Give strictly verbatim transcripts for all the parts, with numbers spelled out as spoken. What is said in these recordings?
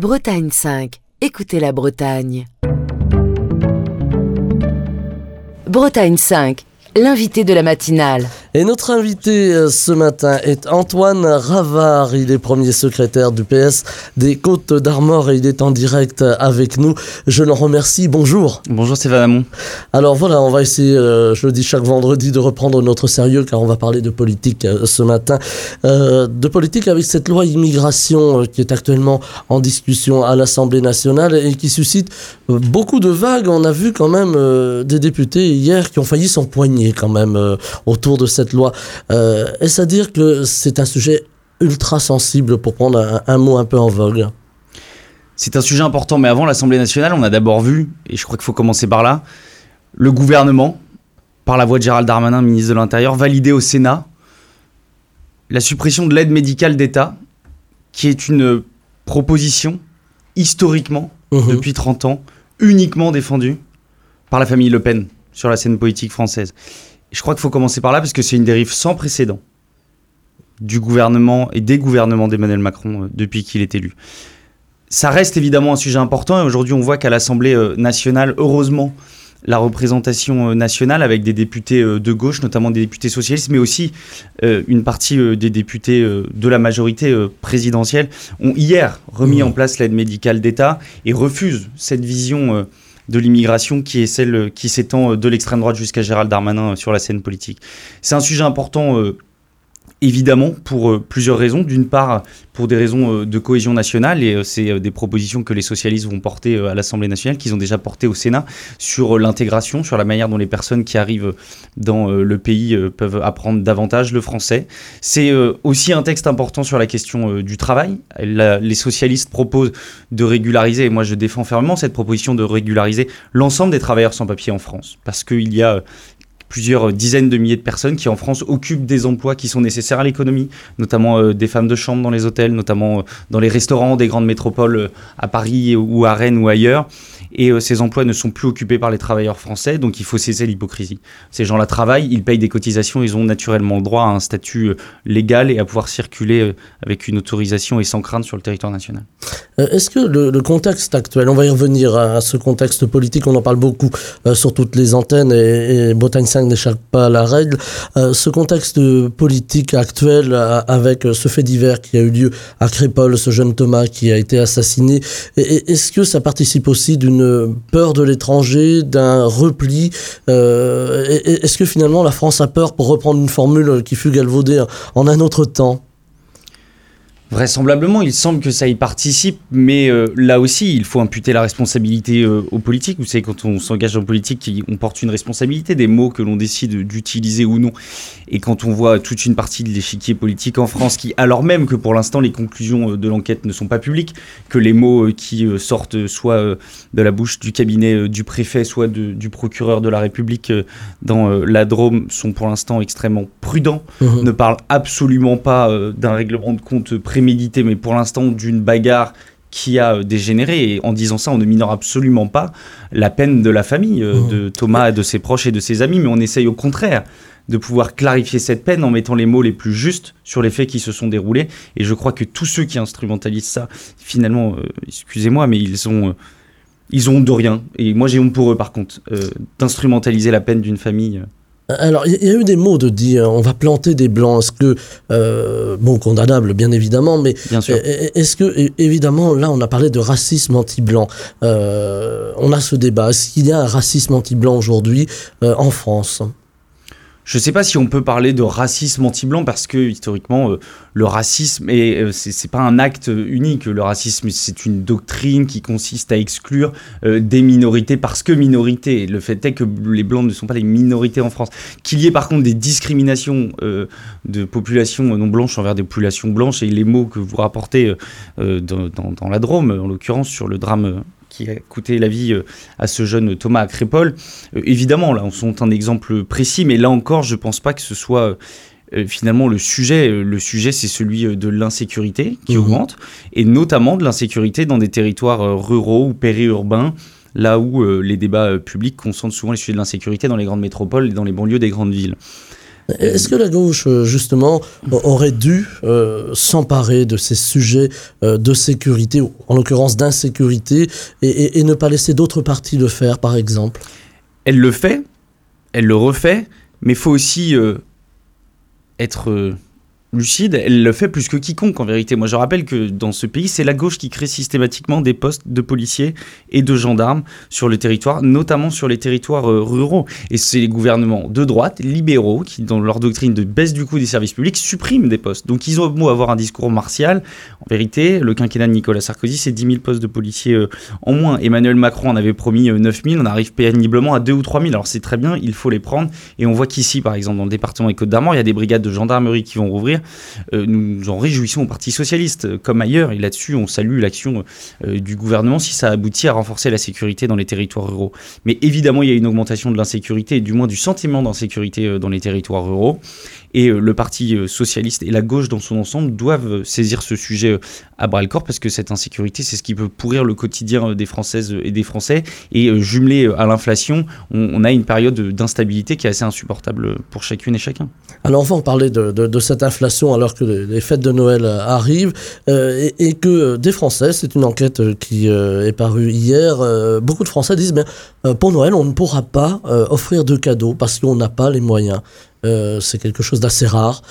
Bretagne cinq. Écoutez la Bretagne. Bretagne cinq, l'invité de la matinale. Et notre invité ce matin est Antoine Ravard. Il est premier secrétaire du P S des Côtes d'Armor et il est en direct avec nous. Je l'en remercie. Bonjour. Bonjour Stéphane Hamon. Alors voilà, on va essayer, euh, je le dis chaque vendredi, de reprendre notre sérieux car on va parler de politique euh, ce matin. Euh, de politique avec cette loi immigration euh, qui est actuellement en discussion à l'Assemblée nationale et qui suscite euh, beaucoup de vagues. On a vu quand même euh, des députés hier qui ont failli s'empoigner quand même euh, autour de cette cette loi. Euh, est-ce à dire que c'est un sujet ultra sensible pour prendre un, un mot un peu en vogue? C'est un sujet important, mais avant l'Assemblée nationale, on a d'abord vu, et je crois qu'il faut commencer par là, le gouvernement, par la voix de Gérald Darmanin, ministre de l'Intérieur, valider au Sénat la suppression de l'aide médicale d'État, qui est une proposition, historiquement, mmh. depuis trente ans, uniquement défendue par la famille Le Pen sur la scène politique française. Je crois qu'il faut commencer par là parce que c'est une dérive sans précédent du gouvernement et des gouvernements d'Emmanuel Macron euh, depuis qu'il est élu. Ça reste évidemment un sujet important et aujourd'hui on voit qu'à l'Assemblée euh, nationale, heureusement, la représentation euh, nationale avec des députés euh, de gauche, notamment des députés socialistes, mais aussi euh, une partie euh, des députés euh, de la majorité euh, présidentielle, ont hier remis mmh. en place l'aide médicale d'État et refusent cette vision euh, de l'immigration qui est celle qui s'étend de l'extrême droite jusqu'à Gérald Darmanin sur la scène politique. C'est un sujet important, euh, évidemment, pour euh, plusieurs raisons. D'une part, pour des raisons euh, de cohésion nationale, et euh, c'est euh, des propositions que les socialistes vont porter euh, à l'Assemblée nationale, qu'ils ont déjà portées au Sénat, sur euh, l'intégration, sur la manière dont les personnes qui arrivent dans euh, le pays euh, peuvent apprendre davantage le français. C'est euh, aussi un texte important sur la question euh, du travail. La, les socialistes proposent de régulariser, et moi je défends fermement cette proposition de régulariser l'ensemble des travailleurs sans papier en France, parce qu'il y a euh, plusieurs dizaines de milliers de personnes qui en France occupent des emplois qui sont nécessaires à l'économie, notamment euh, des femmes de chambre dans les hôtels, notamment euh, dans les restaurants des grandes métropoles euh, à Paris ou à Rennes ou ailleurs. Et euh, ces emplois ne sont plus occupés par les travailleurs français, donc il faut cesser l'hypocrisie. Ces gens-là travaillent, ils payent des cotisations, ils ont naturellement le droit à un statut euh, légal et à pouvoir circuler euh, avec une autorisation et sans crainte sur le territoire national. Euh, est-ce que le, le contexte actuel, on va y revenir à, à ce contexte politique, on en parle beaucoup euh, sur toutes les antennes et, et Bretagne cinq n'échappe pas à la règle. Euh, ce contexte politique actuel euh, avec ce fait divers qui a eu lieu à Crépol, ce jeune Thomas qui a été assassiné, et, et, est-ce que ça participe aussi d'une peur de l'étranger, d'un repli euh, et, et, est-ce que finalement la France a peur, pour reprendre une formule qui fut galvaudée en un autre temps? Vraisemblablement, il semble que ça y participe, mais euh, là aussi, il faut imputer la responsabilité euh, aux politiques. Vous savez, quand on s'engage en politique, on porte une responsabilité des mots que l'on décide d'utiliser ou non. Et quand on voit toute une partie de l'échiquier politique en France qui, alors même que pour l'instant, les conclusions de l'enquête ne sont pas publiques, que les mots euh, qui euh, sortent soit euh, de la bouche du cabinet euh, du préfet, soit de, du procureur de la République euh, dans euh, la Drôme sont pour l'instant extrêmement prudents, mmh. ne parlent absolument pas euh, d'un règlement de compte prémédité, mais pour l'instant d'une bagarre qui a dégénéré. Et en disant ça, on ne minore absolument pas la peine de la famille, euh, mmh. de Thomas, de ses proches et de ses amis, mais on essaye au contraire de pouvoir clarifier cette peine en mettant les mots les plus justes sur les faits qui se sont déroulés. Et je crois que tous ceux qui instrumentalisent ça, finalement, euh, excusez-moi, mais ils ont... Euh, ils ont honte de rien. Et moi, j'ai honte pour eux, par contre, euh, d'instrumentaliser la peine d'une famille... Euh. Alors, il y a eu des mots de dire on va planter des blancs. Est-ce que, euh, bon, condamnable bien évidemment, mais bien sûr. Est-ce que, évidemment, là on a parlé de racisme anti-blanc. Euh, on a ce débat. Est-ce qu'il y a un racisme anti-blanc aujourd'hui euh, en France ? Je ne sais pas si on peut parler de racisme anti-blanc parce que, historiquement, euh, le racisme, et euh, c'est, c'est pas un acte unique. Le racisme, c'est une doctrine qui consiste à exclure euh, des minorités parce que minorités. Le fait est que les Blancs ne sont pas les minorités en France. Qu'il y ait par contre des discriminations euh, de populations non blanches envers des populations blanches, et les mots que vous rapportez euh, dans, dans, dans la Drôme, en l'occurrence, sur le drame... Euh, qui a coûté la vie à ce jeune Thomas à Crépol. Euh, évidemment, là, on sont un exemple précis, mais là encore, je ne pense pas que ce soit euh, finalement le sujet. Le sujet, c'est celui de l'insécurité qui mmh. augmente, et notamment de l'insécurité dans des territoires euh, ruraux ou périurbains, là où euh, les débats euh, publics concentrent souvent les sujets de l'insécurité dans les grandes métropoles et dans les banlieues des grandes villes. Est-ce que la gauche, justement, aurait dû euh, s'emparer de ces sujets euh, de sécurité, ou en l'occurrence d'insécurité, et, et, et ne pas laisser d'autres partis le faire, par exemple ? Elle le fait, elle le refait, mais il faut aussi euh, être euh, lucide. Elle le fait plus que quiconque, en vérité. Moi, je rappelle que dans ce pays, c'est la gauche qui crée systématiquement des postes de policiers et de gendarmes sur le territoire, notamment sur les territoires euh, ruraux. Et c'est les gouvernements de droite, libéraux, qui, dans leur doctrine de baisse du coût des services publics, suppriment des postes. Donc, ils ont beau avoir un discours martial. En vérité, le quinquennat de Nicolas Sarkozy, c'est dix mille postes de policiers euh, en moins. Emmanuel Macron en avait promis euh, neuf mille. On arrive péniblement à deux ou trois mille. Alors, c'est très bien, il faut les prendre. Et on voit qu'ici, par exemple, dans le département des Côtes-d'Armor, il y a des brigades de gendarmerie qui vont rouvrir. Euh, nous nous en réjouissons au Parti Socialiste, euh, comme ailleurs, et là-dessus on salue l'action euh, du gouvernement si ça aboutit à renforcer la sécurité dans les territoires ruraux. Mais évidemment il y a une augmentation de l'insécurité, et du moins du sentiment d'insécurité euh, dans les territoires ruraux, et euh, le Parti euh, Socialiste et la gauche dans son ensemble doivent euh, saisir ce sujet euh, à bras-le-corps, parce que cette insécurité, c'est ce qui peut pourrir le quotidien euh, des Françaises et des Français, et euh, jumelé euh, à l'inflation, on, on a une période d'instabilité qui est assez insupportable pour chacune et chacun. Alors enfin, on parlait de, de, de cette inflation alors que les, les fêtes de Noël arrivent euh, et, et que des Français, c'est une enquête qui euh, est parue hier, euh, beaucoup de Français disent ben, euh, pour Noël on ne pourra pas euh, offrir de cadeaux parce qu'on n'a pas les moyens. Euh, c'est quelque chose d'assez rare.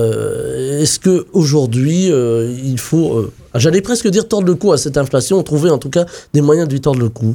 Euh, est-ce qu'aujourd'hui euh, il faut, euh, j'allais presque dire tordre le cou à cette inflation, trouver en tout cas des moyens de lui tordre le cou?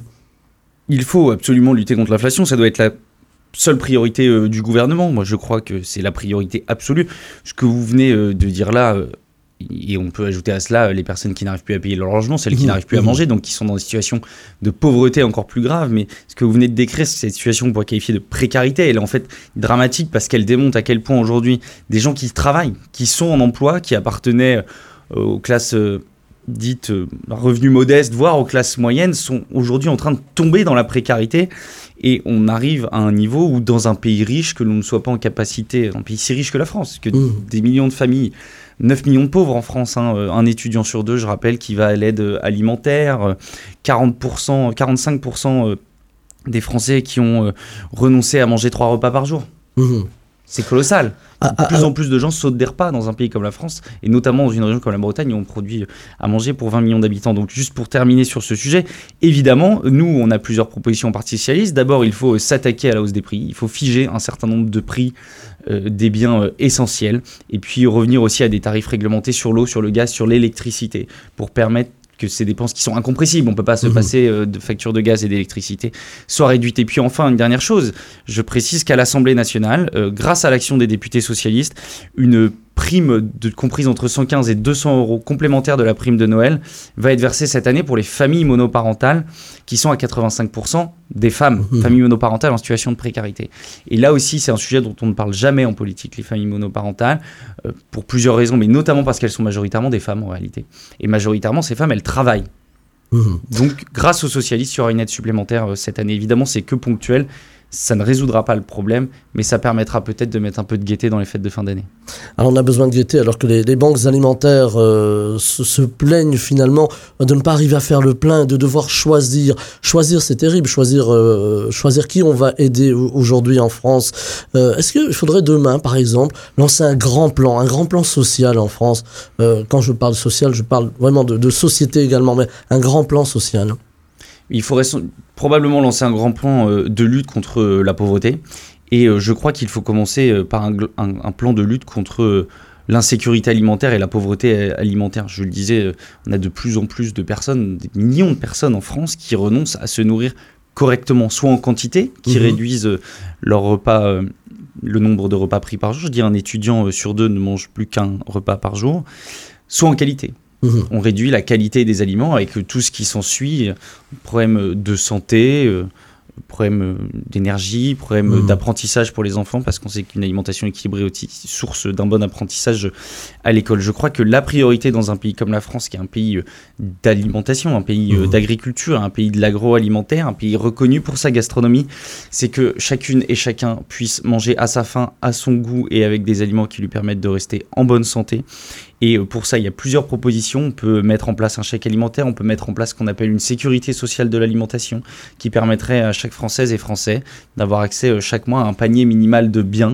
Il faut absolument lutter contre l'inflation, ça doit être la seule priorité euh, du gouvernement. Moi, je crois que c'est la priorité absolue. Ce que vous venez euh, de dire là, euh, et on peut ajouter à cela euh, les personnes qui n'arrivent plus à payer leur logement, celles qui mmh, n'arrivent plus mmh. à manger, donc qui sont dans des situations de pauvreté encore plus graves. Mais ce que vous venez de décrire, c'est cette situation qu'on pourrait qualifier de précarité. Elle est en fait dramatique parce qu'elle démontre à quel point aujourd'hui des gens qui travaillent, qui sont en emploi, qui appartenaient euh, aux classes euh, dites euh, revenus modestes, voire aux classes moyennes, sont aujourd'hui en train de tomber dans la précarité. Et on arrive à un niveau où, dans un pays riche, que l'on ne soit pas en capacité, un pays si riche que la France, que mmh. des millions de familles, neuf millions de pauvres en France, hein, un étudiant sur deux, je rappelle, qui va à l'aide alimentaire, quarante pour cent, quarante-cinq pour cent des Français qui ont renoncé à manger trois repas par jour. Mmh. C'est colossal. De ah, plus ah, en plus de gens sautent des repas dans un pays comme la France, et notamment dans une région comme la Bretagne où on produit à manger pour vingt millions d'habitants. Donc juste pour terminer sur ce sujet, évidemment, nous, on a plusieurs propositions au Parti Socialiste. D'abord, il faut s'attaquer à la hausse des prix. Il faut figer un certain nombre de prix euh, des biens euh, essentiels, et puis revenir aussi à des tarifs réglementés sur l'eau, sur le gaz, sur l'électricité, pour permettre que ces dépenses qui sont incompressibles, on ne peut pas se mmh. passer euh, de factures de gaz et d'électricité, soient réduites. Et puis enfin, une dernière chose, je précise qu'à l'Assemblée nationale, euh, grâce à l'action des députés socialistes, une prime de, comprise entre cent quinze et deux cents euros complémentaires de la prime de Noël va être versée cette année pour les familles monoparentales qui sont à quatre-vingt-cinq pour cent des femmes, mmh. familles monoparentales en situation de précarité. Et là aussi, c'est un sujet dont on ne parle jamais en politique, les familles monoparentales, euh, pour plusieurs raisons, mais notamment parce qu'elles sont majoritairement des femmes en réalité. Et majoritairement, ces femmes, elles travaillent. Mmh. Donc, grâce aux socialistes, il y aura une aide supplémentaire euh, cette année. Évidemment, c'est que ponctuel. Ça ne résoudra pas le problème, mais ça permettra peut-être de mettre un peu de gaieté dans les fêtes de fin d'année. Alors on a besoin de gaieté alors que les, les banques alimentaires euh, se, se plaignent finalement de ne pas arriver à faire le plein, de devoir choisir. Choisir, c'est terrible, choisir, euh, choisir qui on va aider aujourd'hui en France. Euh, est-ce qu'il faudrait demain, par exemple, lancer un grand plan, un grand plan social en France? euh, Quand je parle social, je parle vraiment de, de société également, mais un grand plan social. Il faudrait probablement lancer un grand plan euh, de lutte contre euh, la pauvreté. Et euh, je crois qu'il faut commencer euh, par un, un, un plan de lutte contre euh, l'insécurité alimentaire et la pauvreté alimentaire. Je le disais, euh, on a de plus en plus de personnes, des millions de personnes en France qui renoncent à se nourrir correctement, soit en quantité, qui mmh. réduisent euh, leur repas, euh, le nombre de repas pris par jour. Je dis un étudiant euh, sur deux ne mange plus qu'un repas par jour, soit en qualité. Mmh. On réduit la qualité des aliments avec tout ce qui s'ensuit, problème de santé, euh, problème d'énergie, problème mmh. d'apprentissage pour les enfants, parce qu'on sait qu'une alimentation équilibrée est aussi source d'un bon apprentissage à l'école. Je crois que la priorité dans un pays comme la France, qui est un pays d'alimentation, un pays mmh. d'agriculture, un pays de l'agroalimentaire, un pays reconnu pour sa gastronomie, c'est que chacune et chacun puisse manger à sa faim, à son goût et avec des aliments qui lui permettent de rester en bonne santé. Et pour ça, il y a plusieurs propositions. On peut mettre en place un chèque alimentaire, on peut mettre en place ce qu'on appelle une sécurité sociale de l'alimentation qui permettrait à chaque Française et Français d'avoir accès chaque mois à un panier minimal de biens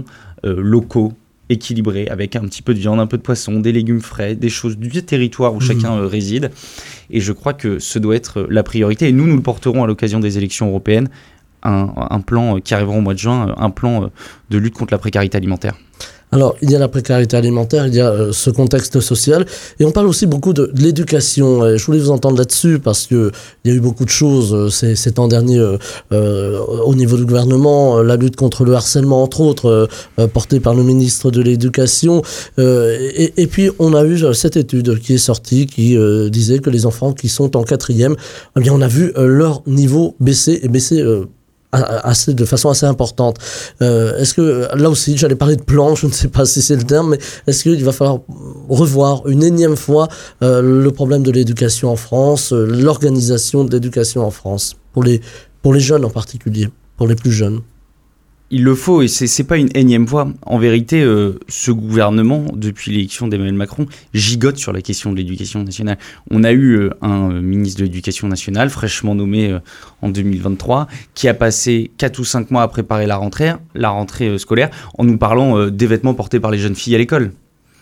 euh, locaux, équilibrés, avec un petit peu de viande, un peu de poisson, des légumes frais, des choses du territoire où mmh. chacun euh, réside. Et je crois que ce doit être la priorité. Et nous, nous le porterons à l'occasion des élections européennes, un, un plan qui arrivera au mois de juin, un plan de lutte contre la précarité alimentaire. Alors, il y a la précarité alimentaire, il y a euh, ce contexte social, et on parle aussi beaucoup de, de l'éducation. Et je voulais vous entendre là-dessus parce que il y a eu beaucoup de choses euh, ces, ces temps derniers euh, euh, au niveau du gouvernement, euh, la lutte contre le harcèlement, entre autres, euh, euh, portée par le ministre de l'Éducation. Euh, et, et puis, on a eu cette étude qui est sortie qui euh, disait que les enfants qui sont en quatrième, eh bien, on a vu euh, leur niveau baisser et baisser. Euh, Assez, de façon assez importante. Euh, est-ce que, là aussi, j'allais parler de plan, je ne sais pas si c'est le terme, mais est-ce qu'il va falloir revoir une énième fois euh, le problème de l'éducation en France, euh, l'organisation de l'éducation en France, pour les, pour les jeunes en particulier, pour les plus jeunes? Il le faut, et c'est, c'est pas une énième fois. En vérité, euh, ce gouvernement, depuis l'élection d'Emmanuel Macron, gigote sur la question de l'éducation nationale. On a eu euh, un euh, ministre de l'Éducation nationale, fraîchement nommé euh, en deux mille vingt-trois, qui a passé quatre ou cinq mois à préparer la rentrée, la rentrée euh, scolaire, en nous parlant euh, des vêtements portés par les jeunes filles à l'école.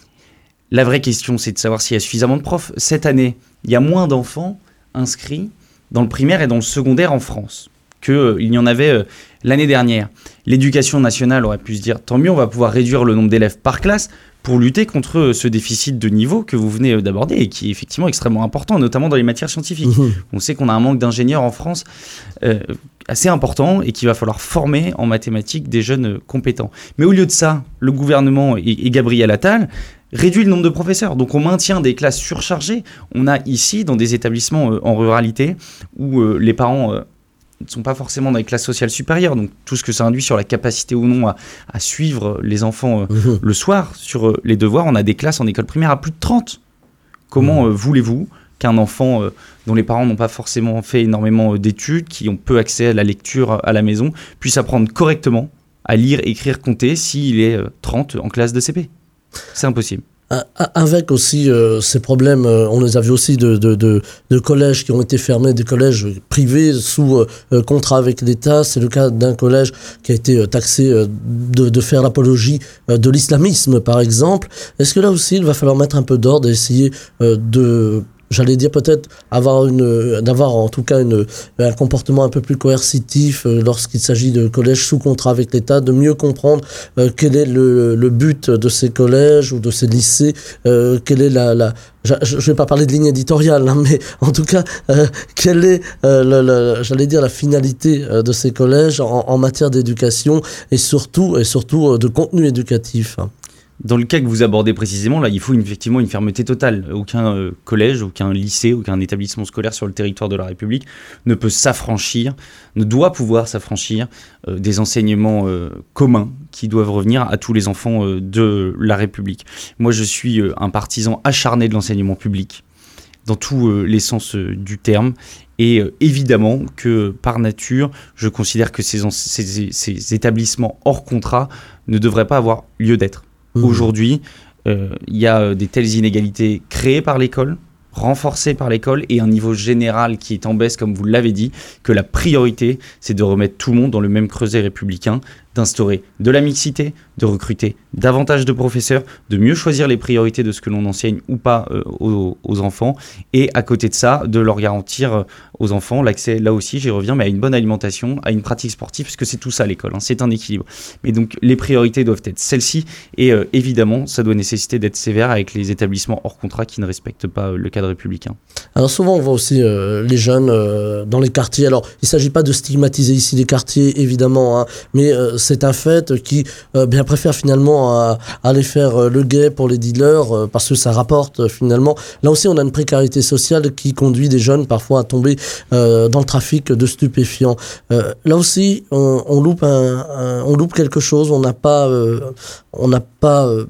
La vraie question, c'est de savoir s'il y a suffisamment de profs. Cette année, il y a moins d'enfants inscrits dans le primaire et dans le secondaire en France qu'il euh, y en avait euh, l'année dernière. L'éducation nationale aurait pu se dire, tant mieux, on va pouvoir réduire le nombre d'élèves par classe pour lutter contre euh, ce déficit de niveau que vous venez euh, d'aborder et qui est effectivement extrêmement important, notamment dans les matières scientifiques. Mmh. On sait qu'on a un manque d'ingénieurs en France euh, assez important et qu'il va falloir former en mathématiques des jeunes euh, compétents. Mais au lieu de ça, le gouvernement et, et Gabriel Attal réduit le nombre de professeurs. Donc on maintient des classes surchargées. On a ici, dans des établissements euh, en ruralité, où euh, les parents... Euh, ne sont pas forcément dans les classes sociales supérieures, donc tout ce que ça induit sur la capacité ou non à, à suivre les enfants euh, mmh. le soir sur euh, les devoirs. On a des classes en école primaire à plus de trente. Comment mmh. euh, voulez-vous qu'un enfant euh, dont les parents n'ont pas forcément fait énormément euh, d'études, qui ont peu accès à la lecture à la maison, puisse apprendre correctement à lire, écrire, compter s'il est euh, trente en classe de C P? C'est impossible. Avec aussi euh, ces problèmes, euh, on les a vus aussi de, de, de, de collèges qui ont été fermés, des collèges privés sous euh, contrat avec l'État. C'est le cas d'un collège qui a été euh, taxé euh, de, de faire l'apologie euh, de l'islamisme, par exemple. Est-ce que là aussi, il va falloir mettre un peu d'ordre et essayer euh, de... J'allais dire peut-être avoir une, d'avoir en tout cas une, un comportement un peu plus coercitif euh, lorsqu'il s'agit de collèges sous contrat avec l'État, de mieux comprendre euh, quel est le, le but de ces collèges ou de ces lycées, euh, quelle est la, la je ne vais pas parler de ligne éditoriale, hein, mais en tout cas, euh, quelle est, euh, le, le, j'allais dire, la finalité euh, de ces collèges en, en matière d'éducation et surtout, et surtout euh, de contenu éducatif. Dans le cas que vous abordez précisément, là, il faut une, effectivement une fermeté totale. Aucun euh, collège, aucun lycée, aucun établissement scolaire sur le territoire de la République ne peut s'affranchir, ne doit pouvoir s'affranchir euh, des enseignements euh, communs qui doivent revenir à tous les enfants euh, de la République. Moi, je suis euh, un partisan acharné de l'enseignement public, dans tous euh, les sens euh, du terme. Et euh, évidemment que, par nature, je considère que ces, en- ces, ces établissements hors contrat ne devraient pas avoir lieu d'être. Mmh. Aujourd'hui, il euh, y a des telles inégalités créées par l'école, renforcées par l'école, et un niveau général qui est en baisse, comme vous l'avez dit, que la priorité, c'est de remettre tout le monde dans le même creuset républicain, d'instaurer de la mixité, de recruter davantage de professeurs, de mieux choisir les priorités de ce que l'on enseigne ou pas euh, aux, aux enfants, et à côté de ça, de leur garantir euh, aux enfants l'accès, là aussi j'y reviens, mais à une bonne alimentation, à une pratique sportive, parce que c'est tout ça l'école, hein, c'est un équilibre. Mais donc les priorités doivent être celles-ci, et euh, évidemment ça doit nécessiter d'être sévère avec les établissements hors contrat qui ne respectent pas euh, le cadre républicain. Alors souvent on voit aussi euh, les jeunes euh, dans les quartiers, alors il ne s'agit pas de stigmatiser ici les quartiers évidemment, hein, mais euh, c'est un fait qui euh, bien préfère finalement à, à aller faire euh, le guet pour les dealers euh, parce que ça rapporte euh, finalement. Là aussi on a une précarité sociale qui conduit des jeunes parfois à tomber euh, dans le trafic de stupéfiants. Euh, là aussi on, on, loupe un, un, on loupe quelque chose, on n'a pas, euh, on n'a pas euh,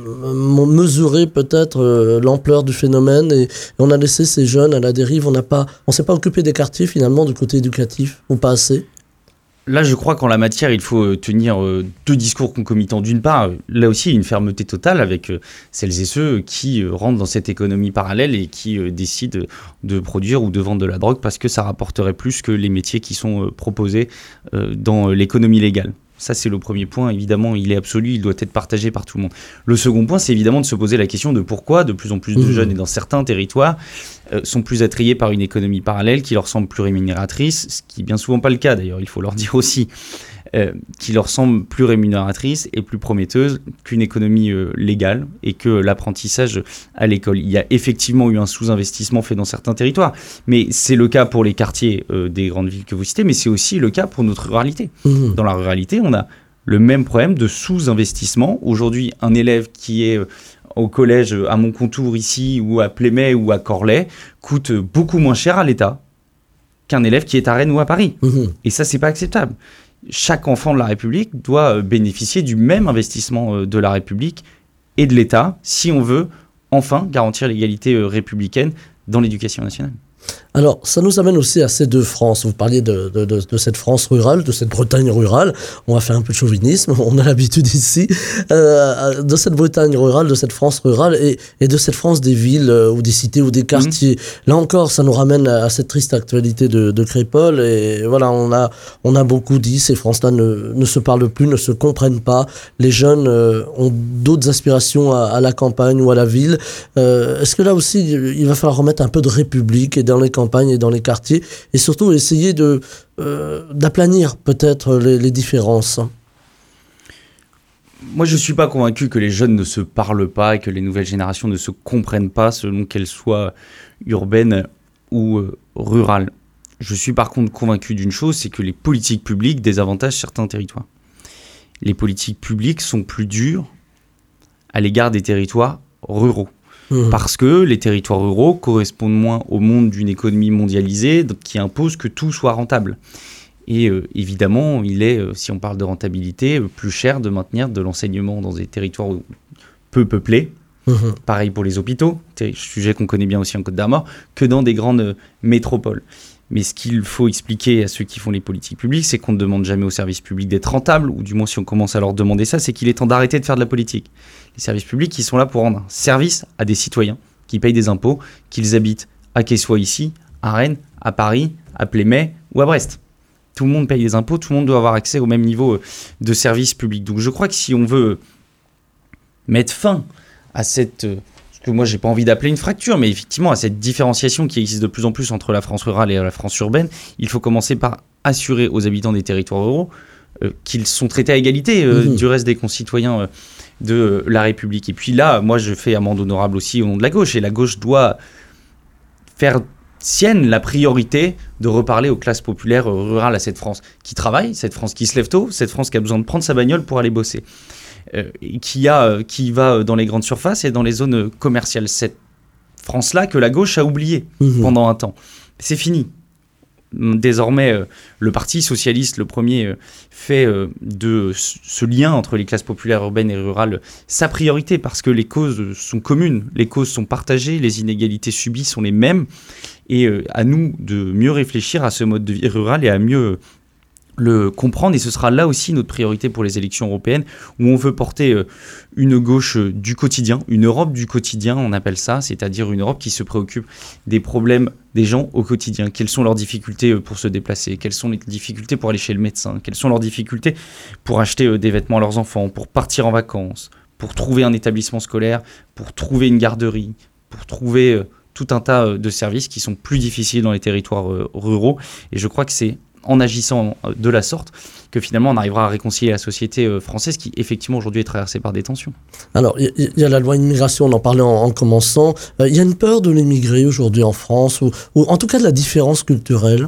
mesuré peut-être euh, l'ampleur du phénomène et, et on a laissé ces jeunes à la dérive, on n'a pas, on s'est pas occupé des quartiers finalement du côté éducatif ou pas assez. Là, je crois qu'en la matière, il faut tenir euh, deux discours concomitants. D'une part, là aussi, une fermeté totale avec euh, celles et ceux qui euh, rentrent dans cette économie parallèle et qui euh, décident de produire ou de vendre de la drogue parce que ça rapporterait plus que les métiers qui sont euh, proposés euh, dans euh, l'économie légale. Ça, c'est le premier point. Évidemment, il est absolu, il doit être partagé par tout le monde. Le second point, c'est évidemment de se poser la question de pourquoi de plus en plus de mmh. jeunes, et dans certains territoires, euh, sont plus attrayés par une économie parallèle qui leur semble plus rémunératrice, ce qui est bien souvent pas le cas d'ailleurs, il faut leur dire aussi, euh, qui leur semble plus rémunératrice et plus prometteuse qu'une économie euh, légale et que l'apprentissage à l'école. Il y a effectivement eu un sous-investissement fait dans certains territoires, mais c'est le cas pour les quartiers euh, des grandes villes que vous citez, mais c'est aussi le cas pour notre ruralité. Mmh. Dans la ruralité, on a le même problème de sous-investissement. Aujourd'hui, un élève qui est euh, au collège à Montcontour ici, ou à Plémet ou à Corlay, coûte beaucoup moins cher à l'État qu'un élève qui est à Rennes ou à Paris. Mmh. Et ça, c'est pas acceptable. Chaque enfant de la République doit bénéficier du même investissement de la République et de l'État si on veut enfin garantir l'égalité républicaine dans l'éducation nationale. Alors, ça nous amène aussi à ces deux France. Vous parliez de, de, de, de cette France rurale, de cette Bretagne rurale. On va faire un peu de chauvinisme, on a l'habitude ici. Euh, de cette Bretagne rurale, de cette France rurale et, et de cette France des villes euh, ou des cités ou des quartiers. Mmh. Là encore, ça nous ramène à, à cette triste actualité de, de Crépol. Et voilà, on a, on a beaucoup dit, ces France-là ne, ne se parlent plus, ne se comprennent pas. Les jeunes euh, ont d'autres aspirations à, à la campagne ou à la ville. Euh, est-ce que là aussi, il va falloir remettre un peu de république et dans les campagnes et dans les quartiers, et surtout essayer de, euh, d'aplanir peut-être les, les différences? Moi, je ne suis pas convaincu que les jeunes ne se parlent pas et que les nouvelles générations ne se comprennent pas selon qu'elles soient urbaines ou euh, rurales. Je suis par contre convaincu d'une chose, c'est que les politiques publiques désavantagent certains territoires. Les politiques publiques sont plus dures à l'égard des territoires ruraux. Parce que les territoires ruraux correspondent moins au monde d'une économie mondialisée qui impose que tout soit rentable. Et euh, évidemment, il est, euh, si on parle de rentabilité, euh, plus cher de maintenir de l'enseignement dans des territoires peu peuplés, mmh. pareil pour les hôpitaux, sujet qu'on connaît bien aussi en Côte d'Armor, que dans des grandes euh, métropoles. Mais ce qu'il faut expliquer à ceux qui font les politiques publiques, c'est qu'on ne demande jamais aux services publics d'être rentables, ou du moins si on commence à leur demander ça, c'est qu'il est temps d'arrêter de faire de la politique. Les services publics, ils sont là pour rendre un service à des citoyens qui payent des impôts, qu'ils habitent à Quessoy ici, à Rennes, à Paris, à Plémet ou à Brest. Tout le monde paye des impôts, tout le monde doit avoir accès au même niveau de services publics. Donc je crois que si on veut mettre fin à cette... que moi j'ai pas envie d'appeler une fracture, mais effectivement à cette différenciation qui existe de plus en plus entre la France rurale et la France urbaine, il faut commencer par assurer aux habitants des territoires ruraux euh, qu'ils sont traités à égalité euh, mmh. du reste des concitoyens euh, de euh, la République. Et puis là, moi je fais amende honorable aussi au nom de la gauche, et la gauche doit faire sienne la priorité de reparler aux classes populaires euh, rurales à cette France qui travaille, cette France qui se lève tôt, cette France qui a besoin de prendre sa bagnole pour aller bosser. Euh, qui, a, qui va dans les grandes surfaces et dans les zones commerciales. Cette France-là que la gauche a oubliée mmh. pendant un temps. C'est fini. Désormais, euh, le Parti socialiste, le premier, euh, fait euh, de ce lien entre les classes populaires urbaines et rurales sa priorité, parce que les causes sont communes, les causes sont partagées, les inégalités subies sont les mêmes, et euh, à nous de mieux réfléchir à ce mode de vie rural et à mieux... le comprendre, et ce sera là aussi notre priorité pour les élections européennes, où on veut porter euh, une gauche euh, du quotidien, une Europe du quotidien, on appelle ça, c'est-à-dire une Europe qui se préoccupe des problèmes des gens au quotidien. Quelles sont leurs difficultés euh, pour se déplacer, quelles sont les difficultés pour aller chez le médecin, quelles sont leurs difficultés pour acheter euh, des vêtements à leurs enfants, pour partir en vacances, pour trouver un établissement scolaire, pour trouver une garderie, pour trouver euh, tout un tas euh, de services qui sont plus difficiles dans les territoires euh, ruraux. Et je crois que c'est en agissant de la sorte que finalement on arrivera à réconcilier la société française qui effectivement aujourd'hui est traversée par des tensions. Alors il y, y a la loi immigration, on en parlait en, en commençant, il euh, y a une peur de l'émigré aujourd'hui en France, ou, ou en tout cas de la différence culturelle?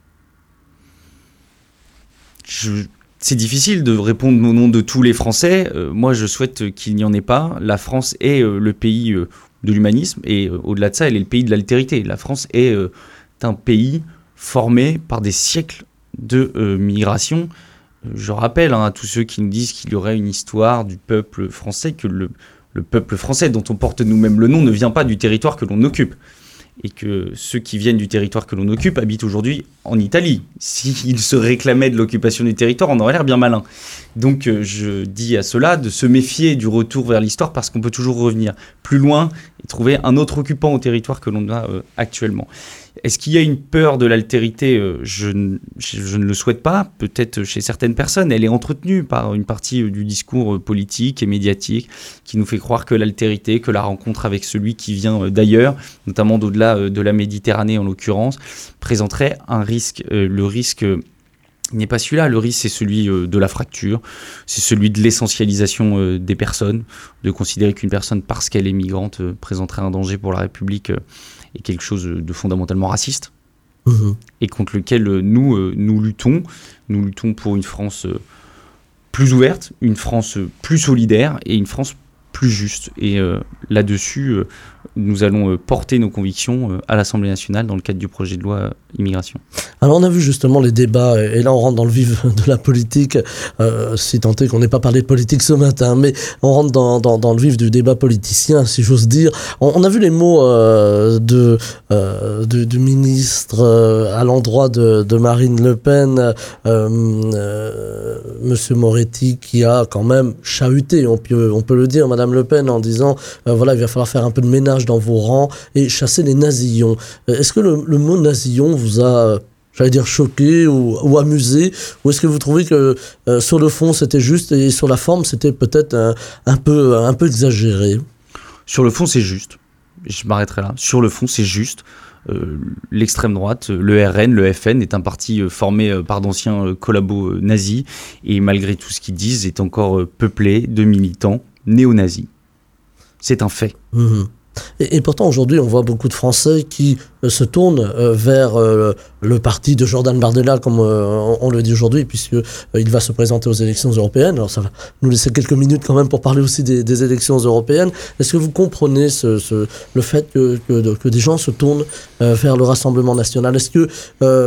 Je... C'est difficile de répondre au nom de tous les Français. Euh, moi je souhaite qu'il n'y en ait pas. La France est euh, le pays euh, de l'humanisme, et euh, au-delà de ça elle est le pays de l'altérité. La France est euh, un pays formé par des siècles de euh, migration. Je rappelle hein, à tous ceux qui nous disent qu'il y aurait une histoire du peuple français, que le, le peuple français dont on porte nous-mêmes le nom ne vient pas du territoire que l'on occupe. Et que ceux qui viennent du territoire que l'on occupe habitent aujourd'hui en Italie. S'ils se réclamaient de l'occupation du territoire, on aurait l'air bien malin. Donc euh, je dis à ceux-là de se méfier du retour vers l'histoire, parce qu'on peut toujours revenir plus loin et trouver un autre occupant au territoire que l'on a euh, actuellement. est-ce qu'il y a une peur de l'altérité ? je, ne- je, je ne le souhaite pas, peut-être chez certaines personnes. Elle est entretenue par une partie du discours politique et médiatique qui nous fait croire que l'altérité, que la rencontre avec celui qui vient d'ailleurs, notamment d'au-delà de la Méditerranée en l'occurrence, présenterait un risque. Euh, le risque il n'est pas celui-là, le risque c'est celui euh, de la fracture, c'est celui de l'essentialisation euh, des personnes, de considérer qu'une personne parce qu'elle est migrante euh, présenterait un danger pour la République euh, et quelque chose de fondamentalement raciste, Mmh. et contre lequel euh, nous, euh, nous luttons. Nous luttons pour une France euh, plus ouverte, une France euh, plus solidaire et une France plus juste. Et euh, là-dessus, euh, nous allons euh, porter nos convictions euh, à l'Assemblée nationale dans le cadre du projet de loi euh, immigration. Alors on a vu justement les débats, et là on rentre dans le vif de la politique, euh, si tant est qu'on n'ait pas parlé de politique ce matin, mais on rentre dans, dans, dans le vif du débat politicien, si j'ose dire. On, on a vu les mots euh, de, euh, de, du ministre euh, à l'endroit de, de Marine Le Pen, euh, euh, Monsieur Moretti, qui a quand même chahuté, on peut, on peut le dire, Madame Le Pen, en disant, euh, voilà, il va falloir faire un peu de ménage dans vos rangs et chasser les nazillons. Euh, Est-ce que le, le mot nazillon vous a... j'allais dire choqué ou, ou amusé, ou est-ce que vous trouvez que euh, sur le fond c'était juste et sur la forme c'était peut-être un, un, peu, un peu exagéré? Sur le fond, c'est juste. Je m'arrêterai là. Sur le fond, c'est juste. Euh, l'extrême droite, le R N, le F N, est un parti euh, formé euh, par d'anciens euh, collabos euh, nazis, et malgré tout ce qu'ils disent, est encore euh, peuplé de militants néo-nazis. C'est un fait. Mmh. Et, et pourtant aujourd'hui on voit beaucoup de Français qui euh, se tournent euh, vers euh, le parti de Jordan Bardella, comme euh, on, on le dit aujourd'hui, puisque euh, il va se présenter aux élections européennes. Alors ça va nous laisser quelques minutes quand même pour parler aussi des, des élections européennes. Est-ce que vous comprenez ce, ce, le fait que, que, de, que des gens se tournent euh, vers le Rassemblement national? Est-ce que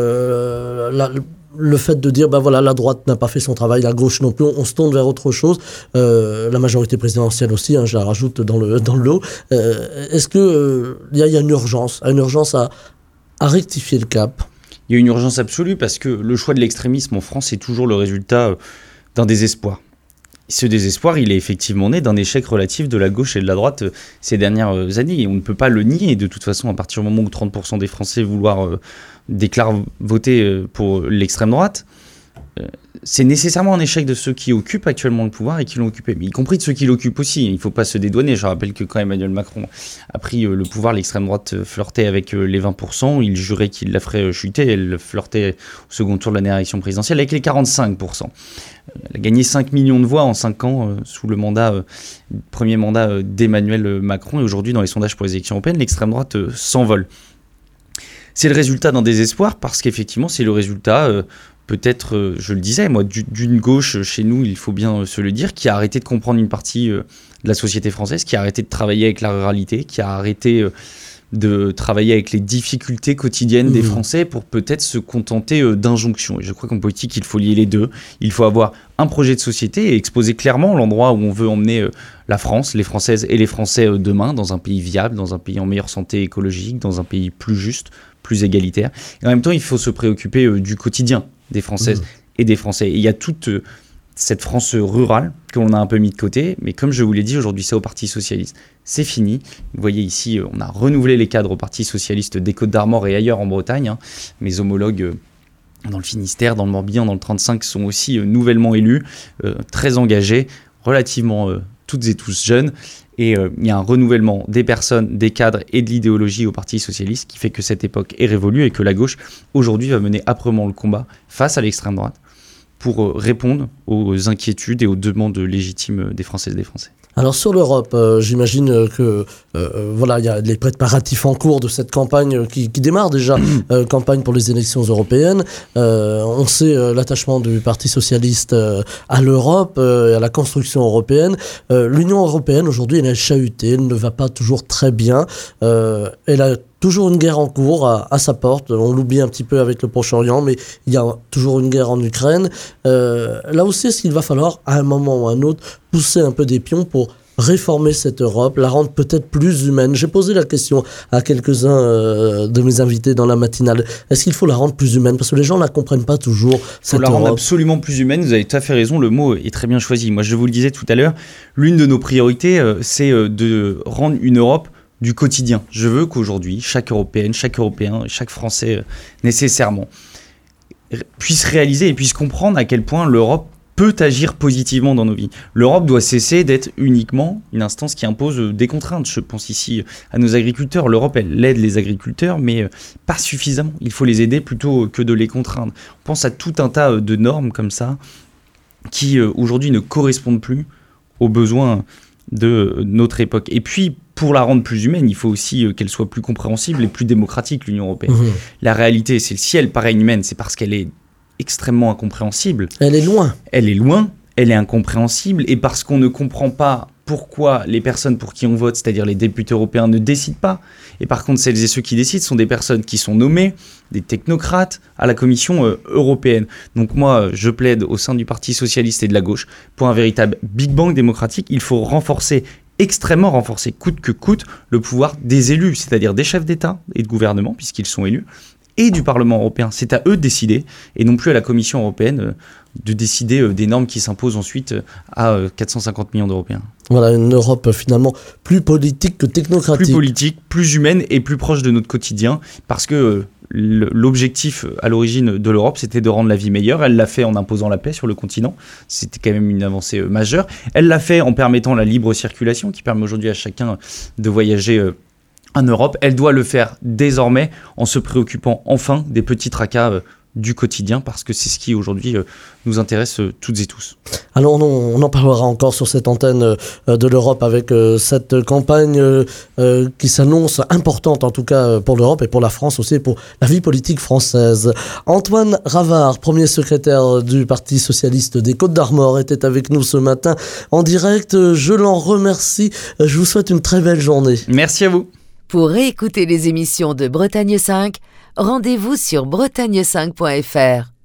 euh, la, le fait de dire, ben voilà, la droite n'a pas fait son travail, la gauche non plus, on, on se tourne vers autre chose, euh, la majorité présidentielle aussi, hein, je la rajoute dans le, dans le lot. Euh, est-ce qu'il euh, y, y a une urgence, une urgence à, à rectifier le cap? Il y a une urgence absolue parce que le choix de l'extrémisme en France est toujours le résultat euh, d'un désespoir. Ce désespoir, il est effectivement né d'un échec relatif de la gauche et de la droite euh, ces dernières euh, années. Et on ne peut pas le nier. De toute façon, à partir du moment où trente pour cent des Français vouloir, euh, déclarent voter euh, pour l'extrême droite, euh, c'est nécessairement un échec de ceux qui occupent actuellement le pouvoir et qui l'ont occupé, mais y compris de ceux qui l'occupent aussi. Il ne faut pas se dédouaner. Je rappelle que quand Emmanuel Macron a pris euh, le pouvoir, l'extrême droite euh, flirtait avec euh, les vingt pour cent. Il jurait qu'il la ferait euh, chuter. Elle flirtait au second tour de la élection présidentielle avec les quarante-cinq pour cent. Elle a gagné cinq millions de voix en cinq ans euh, sous le mandat, euh, premier mandat euh, d'Emmanuel Macron. Et aujourd'hui, dans les sondages pour les élections européennes, l'extrême droite euh, s'envole. C'est le résultat d'un désespoir parce qu'effectivement, c'est le résultat... Euh, peut-être, euh, je le disais, moi, du, d'une gauche chez nous, il faut bien euh, se le dire, qui a arrêté de comprendre une partie euh, de la société française, qui a arrêté de travailler avec la ruralité, qui a arrêté euh, de travailler avec les difficultés quotidiennes mmh. des Français pour peut-être se contenter euh, d'injonctions. Et je crois qu'en politique, il faut lier les deux. Il faut avoir un projet de société et exposer clairement l'endroit où on veut emmener euh, la France, les Françaises et les Français euh, demain, dans un pays viable, dans un pays en meilleure santé écologique, dans un pays plus juste, plus égalitaire. Et en même temps, il faut se préoccuper euh, du quotidien des Françaises mmh. et des Français. Et il y a toute euh, cette France rurale que l'on a un peu mis de côté, mais comme je vous l'ai dit, aujourd'hui c'est au Parti Socialiste. C'est fini. Vous voyez ici, on a renouvelé les cadres au Parti Socialiste des Côtes-d'Armor et ailleurs en Bretagne. Hein. Mes homologues euh, dans le Finistère, dans le Morbihan, dans le trente-cinq sont aussi euh, nouvellement élus, euh, très engagés, relativement euh, toutes et tous jeunes. Et il euh, y a un renouvellement des personnes, des cadres et de l'idéologie au Parti Socialiste qui fait que cette époque est révolue et que la gauche, aujourd'hui, va mener âprement le combat face à l'extrême droite pour euh, répondre aux inquiétudes et aux demandes légitimes des Françaises et des Français. Alors sur l'Europe, euh, j'imagine que euh, voilà, il y a les préparatifs en cours de cette campagne qui, qui démarre déjà, euh, campagne pour les élections européennes. Euh, on sait euh, l'attachement du Parti socialiste euh, à l'Europe euh, et à la construction européenne. Euh, L'Union européenne aujourd'hui, elle est chahutée, elle ne va pas toujours très bien. Euh, elle a toujours une guerre en cours à, à sa porte. On l'oublie un petit peu avec le Proche-Orient, mais il y a toujours une guerre en Ukraine. Euh, là aussi, est-ce qu'il va falloir, à un moment ou à un autre, pousser un peu des pions pour réformer cette Europe, la rendre peut-être plus humaine? J'ai posé la question à quelques-uns euh, de mes invités dans la matinale. Est-ce qu'il faut la rendre plus humaine? Parce que les gens ne la comprennent pas toujours, cette Europe. Il faut la rendre Europe. absolument plus humaine. Vous avez tout à fait raison, le mot est très bien choisi. Moi, je vous le disais tout à l'heure, l'une de nos priorités, euh, c'est euh, de rendre une Europe du quotidien. Je veux qu'aujourd'hui, chaque Européenne, chaque Européen, chaque Français, euh, nécessairement, puisse réaliser et puisse comprendre à quel point l'Europe peut agir positivement dans nos vies. L'Europe doit cesser d'être uniquement une instance qui impose des contraintes. Je pense ici à nos agriculteurs. L'Europe, elle aide les agriculteurs, mais pas suffisamment. Il faut les aider plutôt que de les contraindre. On pense à tout un tas de normes comme ça qui, aujourd'hui, ne correspondent plus aux besoins de notre époque. Et puis, pour la rendre plus humaine, il faut aussi qu'elle soit plus compréhensible et plus démocratique, l'Union européenne. Mmh. La réalité, c'est si elle paraît inhumaine, c'est parce qu'elle est extrêmement incompréhensible. Elle est loin. Elle est loin, elle est incompréhensible, et parce qu'on ne comprend pas pourquoi les personnes pour qui on vote, c'est-à-dire les députés européens, ne décident pas. Et par contre, celles et ceux qui décident sont des personnes qui sont nommées, des technocrates, à la Commission euh, européenne. Donc moi, je plaide au sein du Parti socialiste et de la gauche pour un véritable Big Bang démocratique. Il faut renforcer, extrêmement renforcer, coûte que coûte, le pouvoir des élus, c'est-à-dire des chefs d'État et de gouvernement, puisqu'ils sont élus, et du Parlement européen. C'est à eux de décider, et non plus à la Commission européenne euh, de décider euh, des normes qui s'imposent ensuite euh, à euh, quatre cent cinquante millions d'Européens. Voilà, une Europe euh, finalement plus politique que technocratique. Plus politique, plus humaine et plus proche de notre quotidien, parce que euh, l'objectif à l'origine de l'Europe, c'était de rendre la vie meilleure. Elle l'a fait en imposant la paix sur le continent. C'était quand même une avancée euh, majeure. Elle l'a fait en permettant la libre circulation, qui permet aujourd'hui à chacun de voyager euh, en Europe. Elle doit le faire désormais en se préoccupant enfin des petits tracas euh, du quotidien, parce que c'est ce qui aujourd'hui euh, nous intéresse euh, toutes et tous. Alors on, on en parlera encore sur cette antenne euh, de l'Europe avec euh, cette campagne euh, euh, qui s'annonce importante en tout cas pour l'Europe et pour la France aussi, pour la vie politique française. Antoine Ravard, premier secrétaire du Parti socialiste des Côtes-d'Armor, était avec nous ce matin en direct. Je l'en remercie. Je vous souhaite une très belle journée. Merci à vous. Pour réécouter les émissions de Bretagne cinq, rendez-vous sur bretagne cinq point f r.